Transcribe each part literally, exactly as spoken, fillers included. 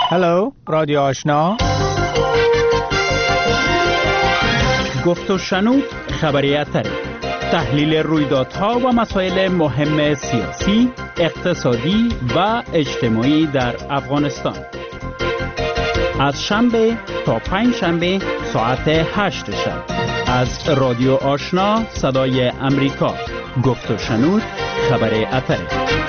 هلو رادیو آشنا، گفت و شنود خبری اتری، تحلیل رویدادها و مسائل مهم سیاسی، اقتصادی و اجتماعی در افغانستان. از شنبه تا پنج شنبه ساعت هشت شب از رادیو آشنا صدای امریکا. گفت و شنود خبری اتری.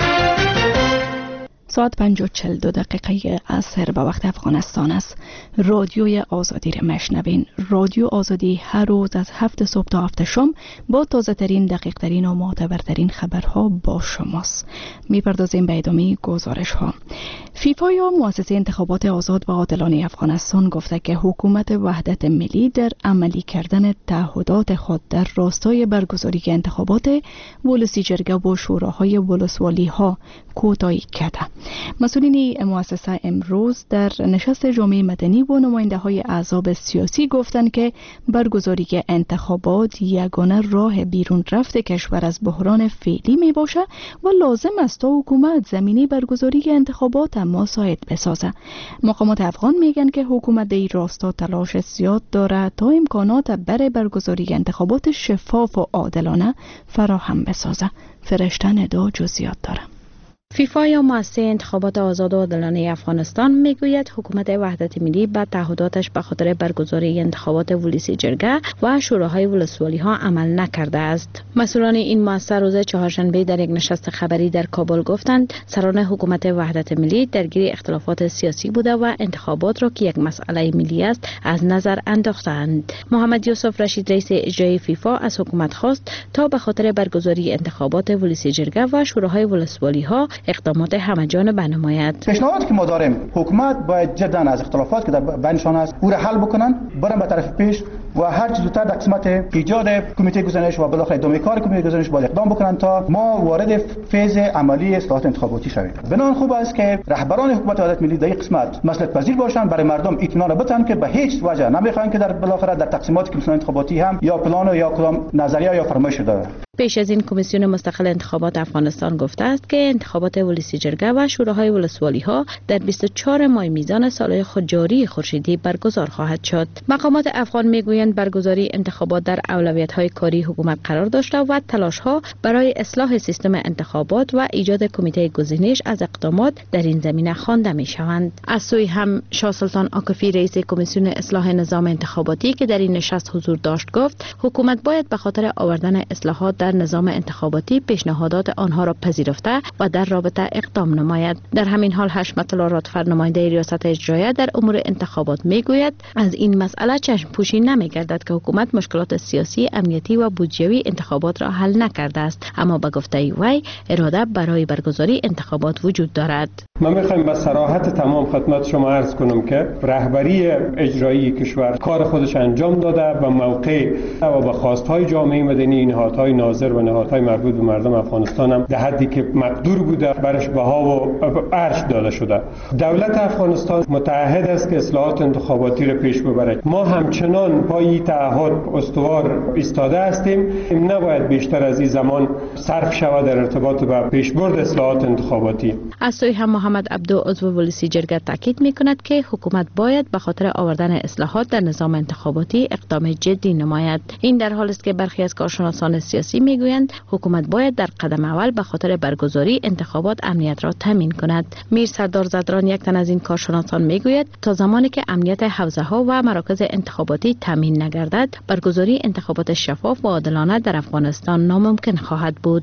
ساعت پنج و چل دو دقیقه عصر به وقت افغانستان است. رادیوی آزادی را مشنوین. رادیو آزادی هر روز از هفت صبح تا هفت شام با تازه ترین، دقیق ترین و معتبرترین خبرها با شماست. میپردازیم به ادامه گزارش ها. فیفا یا مؤسسه انتخابات آزاد و عادلانه افغانستان گفته که حکومت وحدت ملی در عملی کردن تعهدات خود در راستای برگزاری انتخابات ولسی جرگه و شوراهای ولسوالی ها کوتاهی کرده. مسئولین مؤسسه امروز در نشست جامعه مدنی و نماینده های احزاب سیاسی گفتند که برگزاری انتخابات یگانه راه بیرون رفت کشور از بحران فعلی می باشه و لازم است تا حکومت زمینه برگزاری انتخابات مساعد بسازه. مقامات افغان میگن که حکومت در این راستا تلاش زیاد داره تا امکانات برای برگزاری انتخابات شفاف و عادلانه فراهم بسازه. فرشته ندا جزئیات داره. فیفا یا مؤسسه انتخابات آزاد و عادلانه افغانستان میگوید حکومت وحدت ملی به تعهداتش به خاطر برگزاری انتخابات ولسی جرگه و شوراهای ولسوالی ها عمل نکرده است. مسئولان این مؤسسه روز چهارشنبه در یک نشست خبری در کابل گفتند سران حکومت وحدت ملی درگیر اختلافات سیاسی بوده و انتخابات را که یک مسئله ملی است از نظر انداختند. محمد یوسف رشید رئیس اجرایی فیفا از حکومت خواست تا به خاطر برگزاری انتخابات ولسی جرگه و شوراهای ولسوالی ها اقدامات همه‌جانبه نماید. پیشنهادی که ما داریم حکومت باید جدا از اختلافات که در بینشان است او را حل بکنن، برن به طرف پیش و هر چیز زودتر در قسمت ایجاد کمیته گزینش و بالاخره ادامه کار کمیته گزینش باید اقدام بکنن تا ما وارد فیز عملی اصلاحات انتخاباتی شویم. بنان خوب است که رهبران حکومت وحدت ملی در این قسمت مسئولیت پذیر باشند، برای مردم اطمینان بدن که به هیچ وجه نمیخواین که در بالاخره در تقسیمات کمیسیون انتخاباتی هم یا پلان یا کدام نظریه یا فرمایش داره. پیش از این کمیسیون مستقل انتخابات افغانستان گفته است که انتخابات ولسی جرگه و شوراهای ولسوالی ها در بیست و چهار ماه میزان سال خود جاری خورشیدی برگزار خواهد شد. مقامات افغان میگویند برگزاری انتخابات در اولویت‌های کاری حکومت قرار داشته و تلاش‌ها برای اصلاح سیستم انتخابات و ایجاد کمیته گزینش از اقدامات در این زمینه خوانده می‌شوند. از سوی هم شاه سلطان عاکفی رئیس کمیسیون اصلاح نظام انتخاباتی که در این نشست حضور داشت گفت حکومت باید به خاطر آوردن اصلاحات در نظام انتخاباتی پیشنهادات آنها را پذیرفته و در رابطه اقدام نماید. در همین حال حشمت الله رادفر نماینده ریاست اجراییه در امور انتخابات میگوید از این مسئله چشم پوشی نمیگردد که حکومت مشکلات سیاسی، امنیتی و بودجوی انتخابات را حل نکرده است، اما به گفته وی اراده برای برگزاری انتخابات وجود دارد. ما میخوایم با صراحت تمام خدمت شما عرض کنم که رهبری اجرایی کشور کار خودش انجام داده و موقع و به خواستهای جامعه مدنی، نهادهای ناظر و نهادهای مربوط به مردم افغانستان هم در حدی که مقدور بوده برش بها و ارش داده شده. دولت افغانستان متعهد است که اصلاحات انتخاباتی را پیش ببرد. ما همچنان پای تعهد استوار ایستاده هستیم. نباید بیشتر از این زمان صرف شود در ارتباط با پیشبرد اصلاحات انتخاباتی. از سوی هم محمد عبدو عضو ولسی جرگه تاکید میکند که حکومت باید به خاطر آوردن اصلاحات در نظام انتخاباتی اقدام جدی نماید. این در حالی است که برخی از کارشناسان سیاسی میگویند حکومت باید در قدم اول به خاطر برگزاری انتخابات امنیت را تامین کند. میر سردار زدران یک تن از این کارشناسان میگوید تا زمانی که امنیت حوزه ها و مراکز انتخاباتی تامین نگردد برگزاری انتخابات شفاف و عادلانه در افغانستان ناممکن خواهد بود.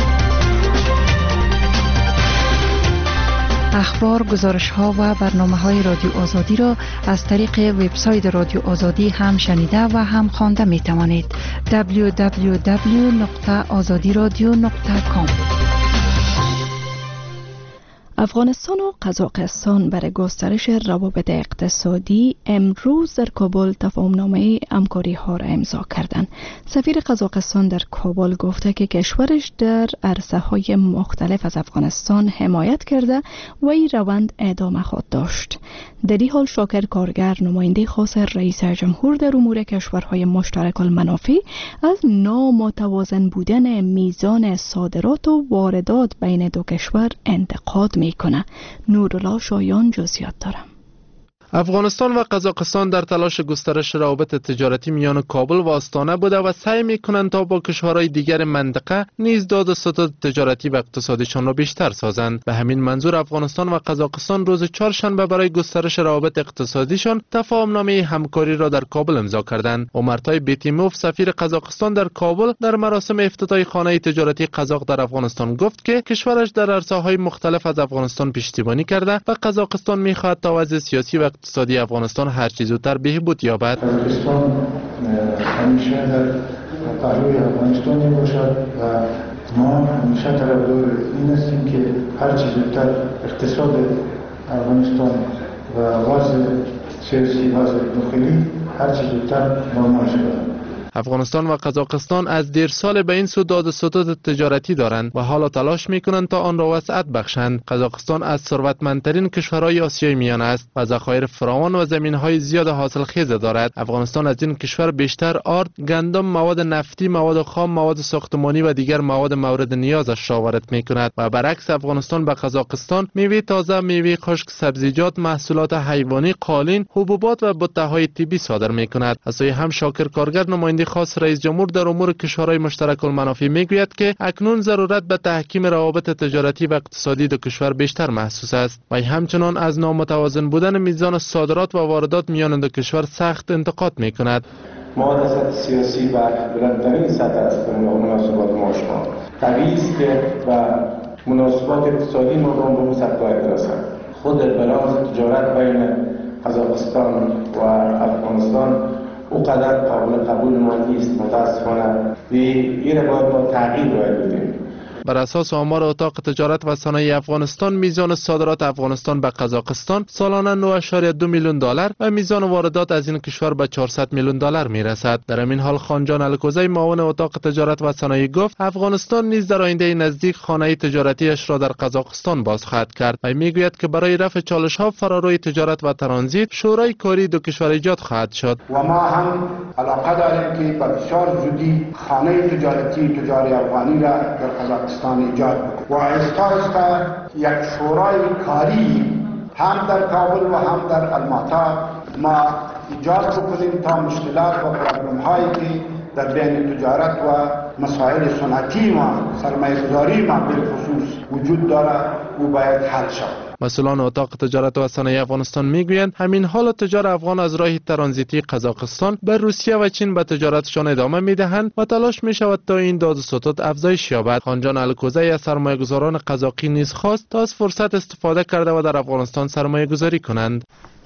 اخبار، گزارش‌ها و برنامه‌های رادیو آزادی را از طریق وبسایت رادیو آزادی هم شنیده و هم خوانده می‌توانید. دبلیو دبلیو دبلیو دات آزادی رادیو دات کام. افغانستان و قزاقستان برای گسترش روابط اقتصادی امروز در کابل تفاهمنامه همکاری ها را امضا کردند. سفیر قزاقستان در کابل گفته که کشورش در عرصه های مختلف از افغانستان حمایت کرده و این روند ادامه خواهد داشت. در این حال شاکر کارگر، نماینده خاص رئیس جمهور در امور کشورهای مشترک المنافع، از نامتوازن بودن میزان صادرات و واردات بین دو کشور انتقاد میکنه. نورالله شایان جزئیات داره. افغانستان و قزاقستان در تلاش گسترش روابط تجارتی میان کابل و آستانه بوده و سعی میکنند تا با کشورهای دیگر منطقه نیز داد و ستد تجارتی و اقتصادیشان را بیشتر سازند. به همین منظور افغانستان و قزاقستان روز چهارشنبه برای گسترش روابط اقتصادیشان تفاهمنامه همکاری را در کابل امضا کردند. اومرتای بیتیموف سفیر قزاقستان در کابل در مراسم افتتاحی خانه تجارتی قزاق در افغانستان گفت که کشورش در عرصه‌های مختلف از افغانستان پشتیبانی کرده و قزاقستان می‌خواهد تا وضع سیاسی و اقتصادی افغانستان هر چه زودتر بهبود یابد. قزاقستان همیشه در پهلوی افغانستان میباشد و ما همیشه طرفدار این هستیم که هر چه زودتر اقتصاد افغانستان و وضع سیاسی وضع داخلی هر چه زودتر نرمال شود. افغانستان و قزاقستان از دیر سال به این سو داد و ستد تجارتی دارند و حالا تلاش میکنند تا آن را وسعت بخشند. قزاقستان از ثروتمندترین کشورهای آسیای میانه است و ذخایر فراوان و زمینهای زیاد حاصلخیز دارد. افغانستان از این کشور بیشتر آرد، گندم، مواد نفتی، مواد خام، مواد ساختمانی و دیگر مواد مورد نیازش را وارد میکند و برعکس افغانستان به قزاقستان میوه تازه، میوه خشک، سبزیجات، محصولات حیوانی، قالین، حبوبات و بطه‌های طبی صادر میکند. از سوی هم شاکر کارگر نماینده خاص رئیس جمهور در امور کشورهای مشترک المنافع میگوید که اکنون ضرورت به تحکیم روابط تجارتی و اقتصادی دو کشور بیشتر محسوس است و همچنان از نامتوازن بودن میزان صادرات و واردات میان دو کشور سخت انتقاد میکند. ما در سطح سیاسی و بلندترین سطح است در مناسبات ما شما طبیعی است که و مناسبات اقتصادی ما را به سطح باید برسد. خود بالانس تجارت بین قزاقستان و افغانستان او قدر قابل قبول ما نیست متاسفانه. این را باید با تغییر باید بدیم. بر اساس آمار اتاق تجارت و صنایع افغانستان میزان صادرات افغانستان به قزاقستان سالانه نه اشاریه دو میلیون دلار و میزان واردات از این کشور به چهارصد میلیون دلار میرسد. در همین حال خانجان الکوزی معاون اتاق تجارت و صنایع گفت افغانستان نیز در آینده نزدیک خانه تجارتیش را در قزاقستان باز خواهد کرد و میگوید که برای رفع چالش ها فراروی تجارت و ترانزیت شورای کاری دو کشور ایجاد خواهد شد. و ما هم علاقه داریم که بسیار زودی خانه تجارتی تجاری افغانی را در قزاقستان ایجاد و آهسته آهسته یک شورای کاری هم در کابل و هم در الماتا ما ایجاد بکنیم تا مشکلات و پرابلم هایی که در بین تجارت و مسائل صنعتی ما سرمایه گذاری ما بالخصوص وجود دارد و باید حل شود. مسئولان اتاق تجارت و صنایع افغانستان میگویند همین حال تجار افغان از راه ترانزیتی قزاقستان به روسیه و چین به تجارتشان ادامه میدهند و تلاش می شود تا این داد و ستد افزایش یابد. خانجان الکوزی از سرمایه‌گذاران قزاقی نیز خواست تا از فرصت استفاده کرده و در افغانستان سرمایه گذاری کنند.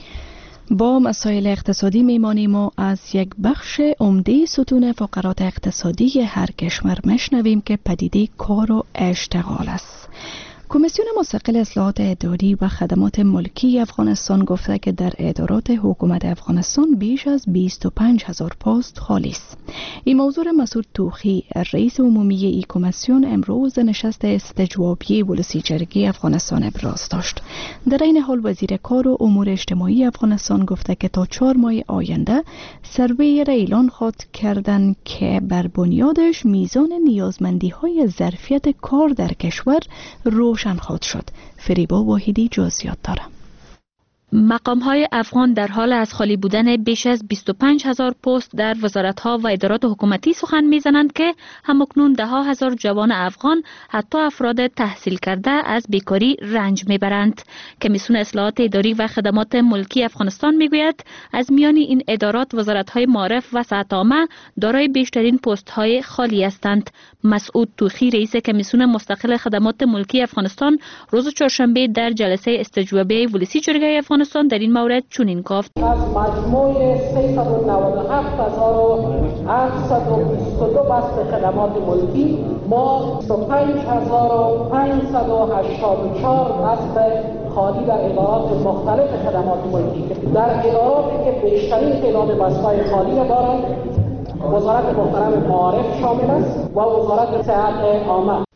با مسائل اقتصادی میمانیم و از یک بخش عمده ستون فقرات اقتصادی هر کشور مشنویم که پدیده کار و اشتغال است. کمیسیون مستقل اصلاحات اداری و خدمات ملکی افغانستان گفته که در ادارات حکومت افغانستان بیش از بیست و پنج هزار پست خالی است. این موضوع مسعود توخی رئیس عمومی این کمیسیون امروز نشست استجوابی ولسیجرگی افغانستان ابراز داشت. در این حال وزیر کار و امور اجتماعی افغانستان گفته که تا چهار ماه آینده سروی را اعلان خواهد کردند که بر بنیادش میزان نیازمندی های ظرفیت کار در کشور روشن خواهد شد. فریبا واحدی جزئیات دارد. مقام‌های افغان در حال از خالی بودن بیش از بیست و پنج هزار پست در وزارت‌ها و ادارات حکومتی سخن می‌زنند که همکنون ده ها هزار جوان افغان حتی افراد تحصیل کرده از بیکاری رنج می‌برند. کمیسیون اصلاحات اداری و خدمات ملکی افغانستان می‌گوید از میان این ادارات وزارت‌های معارف و صحت عامه دارای بیشترین پست‌های خالی هستند. مسعود توخی رئیس کمیسیون مستقل خدمات ملکی افغانستان روز چهارشنبه در جلسه استجوابی ولسیجرگی افغانستان در این مورد چنین گفت: از مجموع سیصد و نود و هفت هزار و هفتصد و بیست و دو بست خدمات ملکی ما بیست و پنج هزار و پانصد و هشتاد و چهار بست خالی در ادارات مختلف خدمات ملکی در اداراتی که بیشترین تعداد بست‌های خالی دارند وزارت محترم معارف شامل است و وزارت صحت عامه.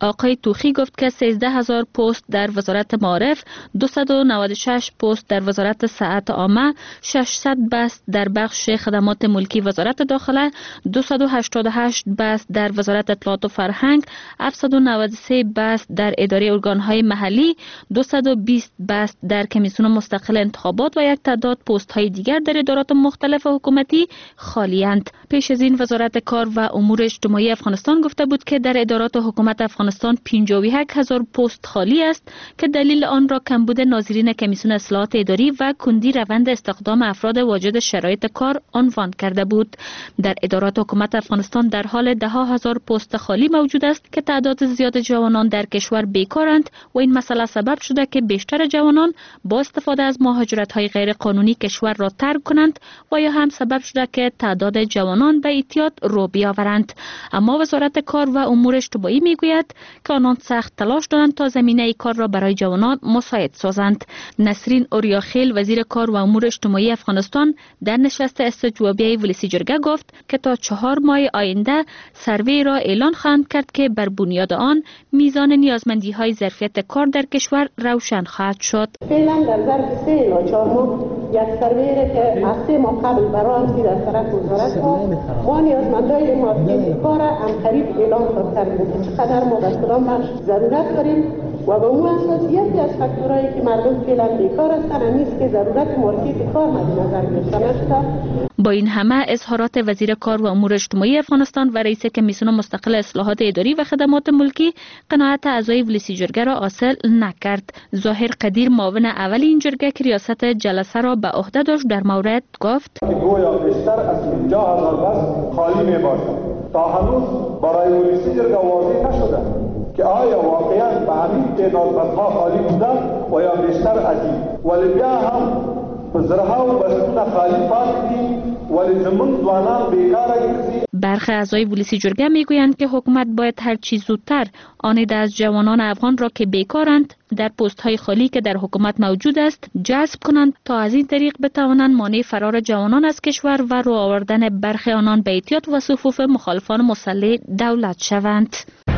آقای توخی گفت که سیزده هزار پست در وزارت معارف، دویست و نود و شش پست در وزارت صحت عامه، ششصد بست در بخش خدمات ملکی وزارت داخله، دویست و هشتاد و هشت بست در وزارت اطلاعات و فرهنگ، هفتصد و نود و سه بست در اداره ارگانهای محلی، دویست و بیست بست در کمیسیون مستقل انتخابات و یک تعداد پست های دیگر در ادارات مختلف حکومتی خالی اند. پیش از این وزارت کار و امور اجتماعی افغانستان گفته بود که در ادارات حکومت افغانستان پنجاه و یک هزار پست خالی است که دلیل آن را کمبود ناظرین کمیسیون اصلاحات اداری و کندی روند استخدام افراد واجد شرایط کار عنوان کرده بود. در ادارات حکومت افغانستان در حال ده ها هزار پست خالی موجود است که تعداد زیاد جوانان در کشور بیکارند و این مسئله سبب شده که بیشتر جوانان با استفاده از مهاجرت‌های غیر قانونی کشور را ترک کنند و یا هم سبب شده که تعداد جوانان به اعتیاد رو بیاورند. اما وزارت کار و امور اجتماعی میگوید که آنان سخت تلاش دارند تا زمینه کار را برای جوانان مساعد سازند. نسرین اوریاخیل وزیر کار و امور اجتماعی افغانستان در نشست استجوابی ولسی جرگه گفت که تا چهار ماه آینده سروی را اعلان خواهند کرد که بر بنیاد آن میزان نیازمندی های ظرفیت کار در کشور روشن خواهد شد. فعلا در ظرف سه الی چهار ماه یک سروی که از سه ماه قبل برای رسید از طرف وزارت ها ما نیازمندای مادی کار هم قریب اعلان خواهد کرد چقدر ما در کدام بخش ضرورت داریم و به اون اساس یکی از فاکتورهایی که مردم فعلا بیکار هستند نیست که ضرورت مارکت کار مد نظر گرفته نشده. با این همه اظهارات وزیر کار و امور اجتماعی افغانستان و رئیس کمیسیون مستقل اصلاحات اداری و خدمات ملکی قناعت اعضای ولسی جرگه را حاصل نکرد. ظاهر قدیر معاون اول این جرگه که ریاست جلسه را به عهده داشت در مورد گفت گویا بیشتر از پنجاه هزار بس خالی می باشد. تا هنوز برای ولسی جرگه واضح نشده که آیا واقعا به همین تعداد بسها خالی بوده و یا بیشتر از این، ولی بیا هم بزرها و بستون خالی پاکدیم ولی زمون دوانان بیکاره. برخی اعضای ولسی جرگه میگویند که حکومت باید هر چی زودتر آن عده از جوانان افغان را که بیکارند در پست های خالی که در حکومت موجود است جذب کنند تا از این طریق بتوانند مانع فرار جوانان از کشور و رو آوردن برخی آنان به اعتیاد و صفوف مخالفان مسلح دولت شوند.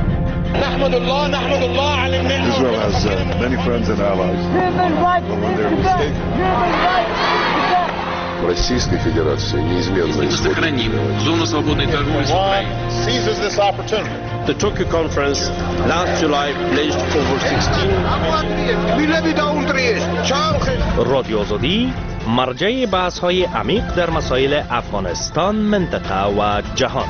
نحمد الله نحمد الله على النعمة. Israel has uh, many friends and allies. But when they're mistaken. Российской Федерации неизменно сохраним зону свободной торговли с Украиной. seizes this opportunity. The Tokyo conference last July pledged over sixteen. رادیو آزادی مرجع بحث‌های عمیق در مسائل افغانستان، منطقه و جهان.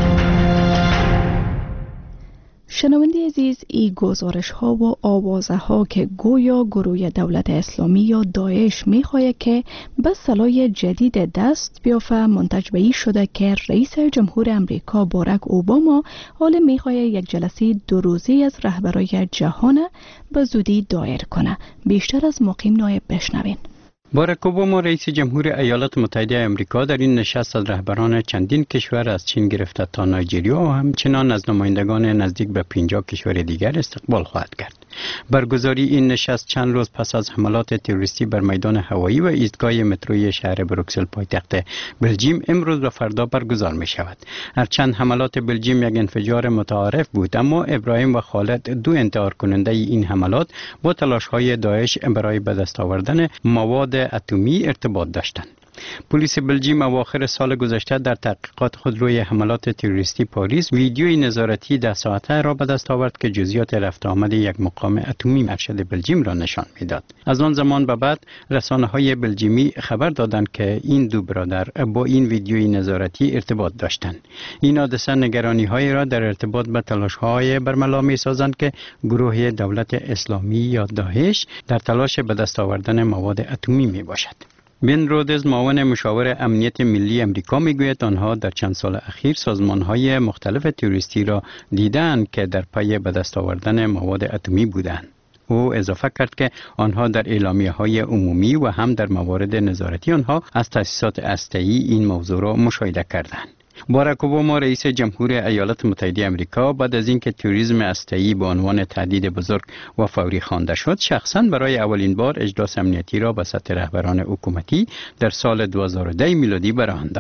شنونده عزیز، این گزارش ها و آوازه ها که گویا گروه دولت اسلامی یا داعش می خواهد که به سلاح جدید دست بیافته منتج به این شده که رئیس جمهور امریکا باراک اوباما حال می خواهد یک جلسه دو روزه از رهبرای جهان به زودی دایر کنه. بیشتر از مقیم نایب بشنوین. باراک اوباما رئیس جمهور ایالات متحده آمریکا در این نشست از رهبران چندین کشور از چین گرفته تا نایجریا و همچنان از نمایندگان نزدیک به پنجاه کشور دیگر استقبال خواهد کرد. برگزاری این نشست چند روز پس از حملات تروریستی بر میدان هوایی و ایستگاه متروی شهر بروکسل پایتخت بلژیم امروز و فردا برگزار می شود. هرچند حملات بلژیم یک انفجار متعارف بود، اما ابراهیم و خالد دو انتحار کننده این حملات با تلاش های داعش برای به دست آوردن مواد اتمی ارتباط داشتند. پلیس بلژیم اواخر سال گذشته در تحقیقات خود روی حملات تروریستی پاریس ویدیوی نظارتی ده ساعته را به دست آورد که جزئیات رفت آمد یک مقام اتمی ارشد بلژیم را نشان میداد. از آن زمان به بعد رسانه‌های بلژیمی خبر دادند که این دو برادر با این ویدیوی نظارتی ارتباط داشتند. این حادثه نگرانی‌های را در ارتباط به تلاش‌های برملا می‌سازند که گروه دولت اسلامی یا داعش در تلاش به دست آوردن مواد اتمی میباشد. بن رودز معاون مشاور امنیت ملی امریکا میگوید آنها در چند سال اخیر سازمان‌های مختلف تروریستی را دیدند که در پی به دست آوردن مواد اتمی بودند. او اضافه کرد که آنها در اعلامیه‌های عمومی و هم در موارد نظارتی آنها از تأسیسات هسته‌ای این موضوع را مشاهده کردند. باراک اوباما رئیس جمهور ایالات متحده آمریکا بعد از اینکه تروریسم هسته‌ای به عنوان تهدید بزرگ و فوری خوانده شد، شخصاً برای اولین بار اجلاس امنیتی را به سطح رهبران حکومتی در سال دو هزار و ده میلادی برآورد.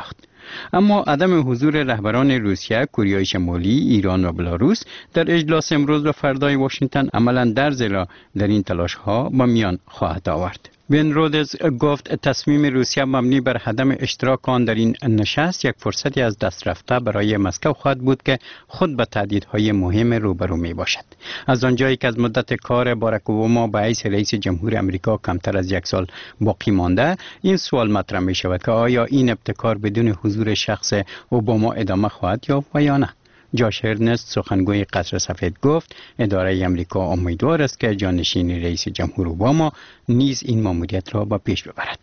اما عدم حضور رهبران روسیه، کره شمالی، ایران و بلاروس در اجلاس امروز و فردای واشنگتن عملاً درز را در این تلاش ها با میان خواهد آورد. بن رودز گفت تصمیم روسیه مبنی بر عدم اشتراک آن در این نشست یک فرصتی از دست رفته برای مسکو خواهد بود که خود به تهدیدهای مهم روبرو می باشد. از آنجایی که از مدت کار باراک اوباما به حیث رئیس جمهور امریکا کمتر از یک سال باقی مانده، این سوال مطرح می شود که آیا این ابتکار بدون حضور شخص اوباما ادامه خواهد یافت و یا نه؟ جاش هرنست سخنگوی قصر سفید گفت اداره امریکا امیدوار است که جانشین رئیس جمهور اوباما نیز این ماموریت را به پیش ببرد.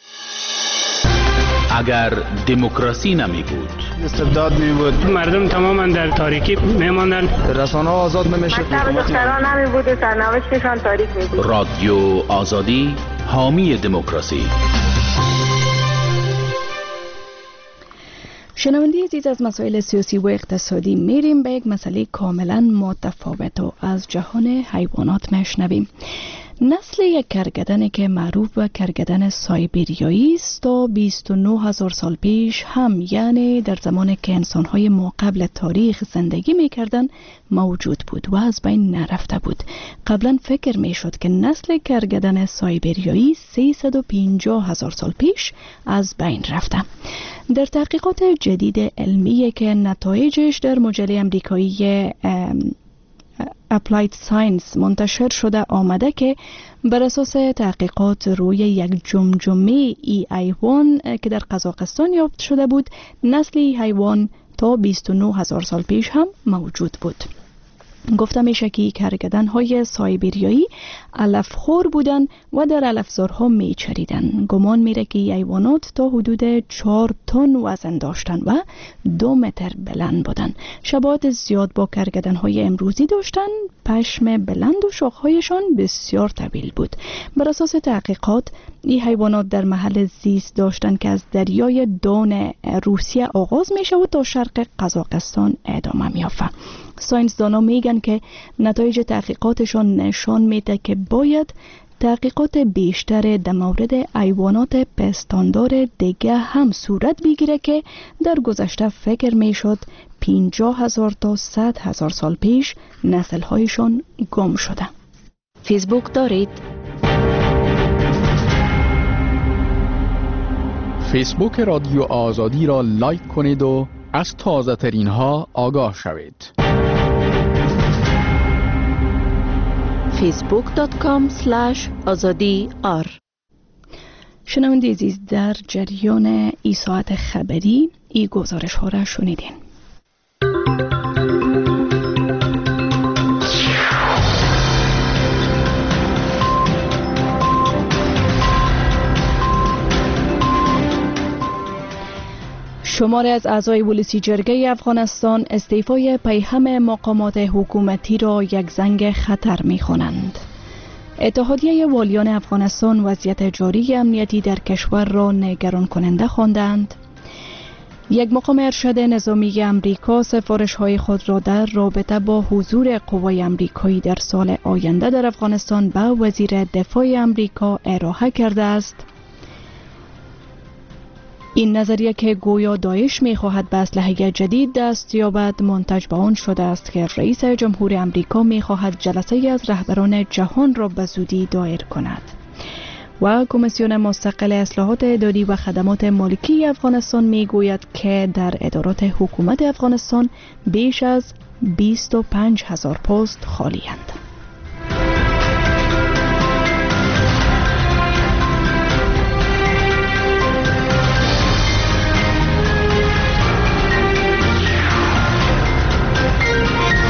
اگر دموکراسی نمی بود، استبداد می بود، مردم تماما در تاریکی می ماندن، رسانه ها آزاد نمی شد، مکتب دختران نمی بود و سرنوشتشان تاریک می بود. رادیو آزادی حامی دموکراسی. شنونده عزیز، از مسائل سیاسی و اقتصادی میریم به یک مسئله کاملا متفاوت و از جهان حیوانات میشنویم. نسل یک کرگدنی که معروف به کرگدن سایبریایی است تا بیست و نه هزار سال پیش هم، یعنی در زمان که انسان‌های ما قبل تاریخ زندگی می‌کردند، موجود بود و از بین نرفته بود. قبلا فکر می‌شد که نسل کرگدن سایبریایی سیصد و پنجاه هزار سال پیش از بین رفته. در تحقیقات جدید علمی که نتایجش در مجله امریکایی Applied Science منتشر شده آمده که بر اساس تحقیقات روی یک جمجمه ای حیوان که در قزاقستان یافت شده بود، نسل ای حیوان تا بیست و نه هزار سال پیش هم موجود بود. گفته میشه که کرگدن های سایبریایی علف خور بودن و در علفزارها میچریدن. گمان میره که حیوانات تا حدود چهار تن وزن داشتن و دو متر بلند بودن. شباهت زیاد با کرگدن های امروزی داشتن. پشم بلند و شاخهایشان بسیار طویل بود. بر اساس تحقیقات این حیوانات در محل زیست داشتن که از دریای دون روسیه آغاز میشه و تا شرق قزاقستان ادامه میافته. ساینسدانا میگن که نتایج تحقیقاتشان نشان میده که باید تحقیقات بیشتر در مورد حیوانات پستاندار دیگه هم صورت بگیره که در گذشته فکر میشد پنجاه هزار تا صد هزار سال پیش نسل‌هایشان گم شده. فیسبوک دارید؟ فیسبوک رادیو آزادی را لایک کنید و از تازه ترین ها آگاه شوید. فیسبوک دات کام اسلش آزادی آر. شنونده عزیز، در جریان ای ساعت خبری ای گزارش ها را شنیدین. شماری از اعضای ولسی جرگه افغانستان استعفای پیهم مقامات حکومتی را یک زنگ خطر می‌خوانند. اتحادیه والیان افغانستان وضعیت جاری امنیتی در کشور را نگران کننده خواندند. یک مقام ارشد نظامی امریکا سفارش‌های خود را در رابطه با حضور قوای امریکایی در سال آینده در افغانستان به وزیر دفاع امریکا ارائه کرده است. این نظریه که گویا داعش می‌خواهد به اسلحه جدید دست یابد منتج به آن شده است که رئیس جمهور امریکا می‌خواهد جلسه از رهبران جهان را به زودی دایر کند. و کمیسیون مستقل اصلاحات اداری و خدمات مالکی افغانستان می‌گوید که در ادارات حکومت افغانستان بیش از بیست و پنج هزار پست خالی اند.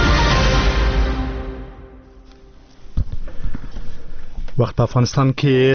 وقت افغانستان که